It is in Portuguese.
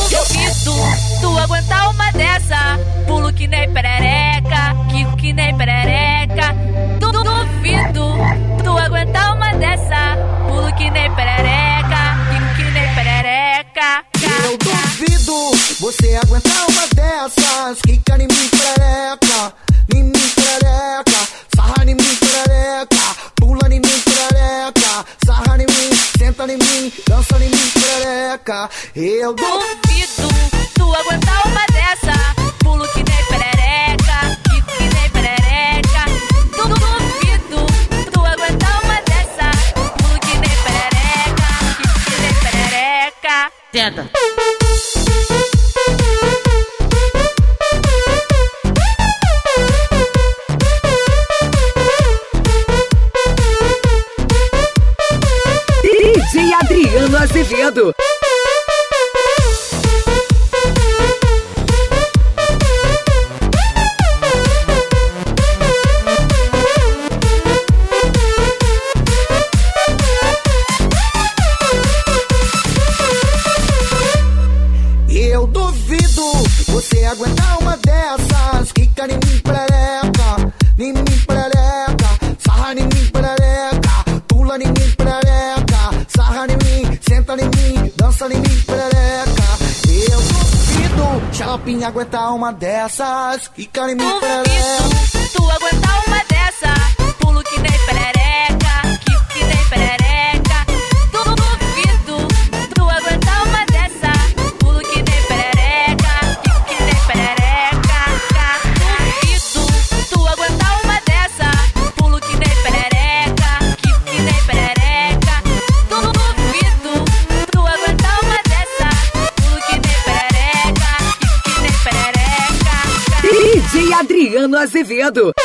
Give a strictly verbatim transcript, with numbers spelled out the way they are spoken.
duvido tu aguentar uma dessa. Pulo que nem perereca, quico que nem perereca. Du duvido tu aguentar uma dessa. Pulo que nem perereca, quico que nem perereca. Eu duvido você aguentar uma dessas. Quica em mim perereca, em mim perereca. Sarra em mim perereca, pula em mim perereca. Sarra em mim, senta em mim, dança em mim perereca. Eu duvido tu aguentar uma dessa. Pulo que nem perereca, quico que nem perereca. Du duvido tu aguentar uma dessa. Pulo que nem perereca, quico que nem perereca. Senta. D J Adriano Azevedo. Eu duvido você aguentar uma dessas. Quica em mim perereca, em mim perereca. Sarra em mim perereca, pula em mim perereca. Sarra em mim, senta em mim, dança em mim perereca. Eu duvido Xalapinha aguentar uma dessas. Quica em mim perereca. Duvido tu aguentar uma dessa. Pulo que nem perereca, quico que nem perereca. Duvido tu aguentar uma dessa. Pulo que nem perereca, quico que nem perereca. Duvido tu aguentar uma dessa. Pulo que nem perereca, quico que nem perereca. Duvido tu aguentar uma dessa. Pulo que nem perereca, quico que nem perereca. D J Adriano Azevedo.